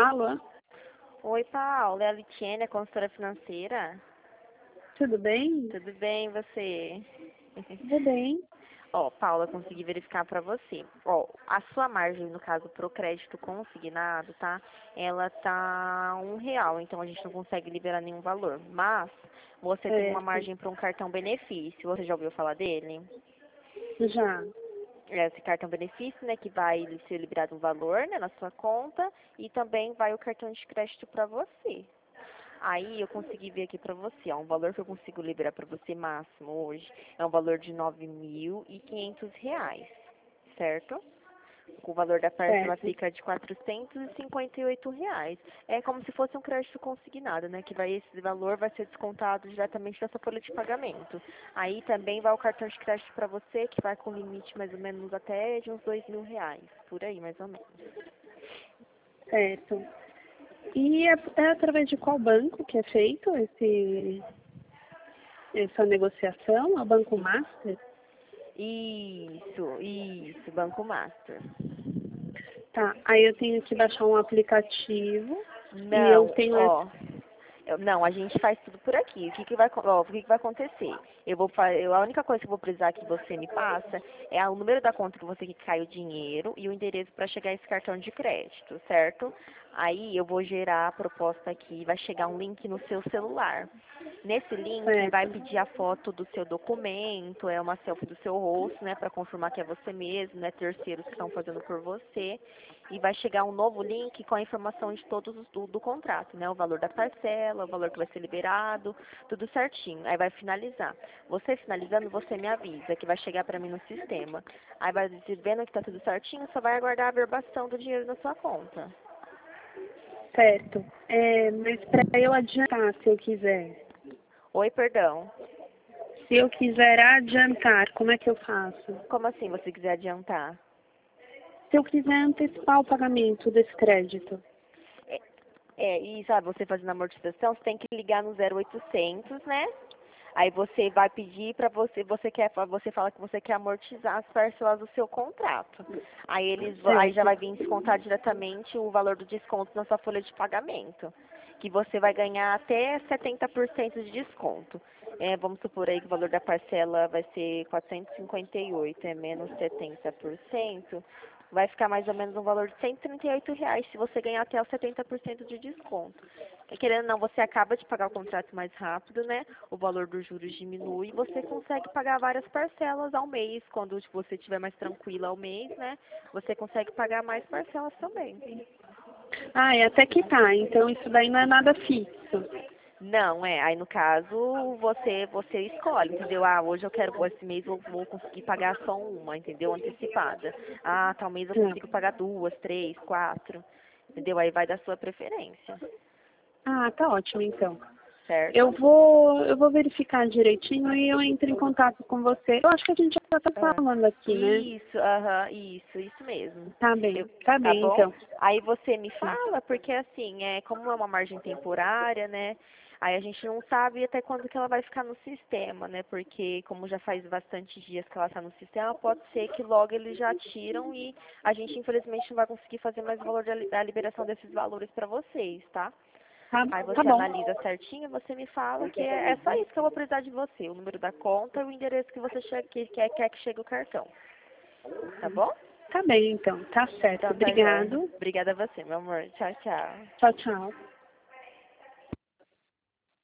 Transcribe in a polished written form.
Alô? Oi, Paula, é a Litiene, a consultora financeira. Tudo bem? Tudo bem, e você? Tudo bem. Ó, Paula, consegui verificar para você. Ó, a sua margem, no caso, pro crédito consignado, tá? Ela tá R$ 1, então a gente não consegue liberar nenhum valor. Mas você tem uma Certo. margem para um cartão benefício. Você já ouviu falar dele? Já. Esse cartão benefício, né, que vai ser liberado um valor, né, na sua conta e também vai o cartão de crédito para você. Aí eu consegui ver aqui pra você, ó, um valor que eu consigo liberar pra você máximo hoje é um valor de R$ 9.500, certo? O valor da parcela Certo. fica de R$ 458. É como se fosse um crédito consignado, né? Que esse valor vai ser descontado diretamente da sua folha de pagamento. Aí também vai o cartão de crédito para você, que vai com limite mais ou menos até de uns R$ 2.000, por aí mais ou menos. Certo. E é através de qual banco que é feito essa negociação? É o Banco Master? Isso, Banco Master. Tá. Aí eu tenho que baixar um aplicativo e eu Não, tenho ó. Não, a gente faz tudo por aqui. O que que vai acontecer? A única coisa que eu vou precisar que você me passa é o número da conta que você quer que cai o dinheiro e o endereço para chegar esse cartão de crédito, certo? Aí eu vou gerar a proposta aqui, vai chegar um link no seu celular. Nesse link vai certo. pedir a foto do seu documento, é uma selfie do seu rosto, né, para confirmar que é você mesmo, né, terceiros que estão fazendo por você. E vai chegar um novo link com a informação de todos do contrato, né, o valor da parcela, o valor que vai ser liberado, tudo certinho. Aí vai finalizar. Você finalizando, você me avisa que vai chegar para mim no sistema. Aí vai dizer, vendo que está tudo certinho, só vai aguardar a verbação do dinheiro na sua conta. Certo. Mas para eu adiantar, se eu quiser. Oi, perdão. Se eu quiser adiantar, como é que eu faço? Como assim você quiser adiantar? Se eu quiser antecipar o pagamento desse crédito. E sabe, você fazendo a amortização, você tem que ligar no 0800, né? Aí você vai pedir para você fala que você quer amortizar as parcelas do seu contrato. Aí já Certo. vai vir descontar diretamente o valor do desconto na sua folha de pagamento, que você vai ganhar até 70% de desconto. Vamos supor aí que o valor da parcela vai ser 458, é menos 70%, vai ficar mais ou menos um valor de R$ 138 se você ganhar até os 70% de desconto. Querendo ou não, você acaba de pagar o contrato mais rápido, né? O valor dos juros diminui e você consegue pagar várias parcelas ao mês. Quando você estiver mais tranquila ao mês, né? Você consegue pagar mais parcelas também. Ah, até que tá. Então isso daí não é nada fixo. Não, aí no caso você escolhe, entendeu? Ah, hoje eu quero, esse mês eu vou conseguir pagar só uma, entendeu? Antecipada. Ah, tal mês eu Tá. consigo pagar duas, três, quatro, entendeu? Aí vai da sua preferência, Ah, tá ótimo então. Eu certo? vou verificar direitinho e eu entro em contato com você. Eu acho que a gente já tá Ah, falando aqui, né? isso, aham, isso mesmo. Tá Eu, bem, tá bom? então. Aí você me fala, porque assim, como é uma margem temporária, né? Aí a gente não sabe até quando que ela vai ficar no sistema, né? Porque como já faz bastante dias que ela está no sistema, pode ser que logo eles já tiram e a gente infelizmente não vai conseguir fazer mais o valor da liberação desses valores para vocês, tá? Tá, Aí tá você bom. analisa certinho, você me fala que é só isso que eu vou precisar de você, o número da conta e o endereço que você quer que chegue o cartão. Tá bom? Tá bem então, tá certo. Então tá, joia. Obrigado. Obrigada a você, meu amor. Tchau, tchau. Tchau, tchau.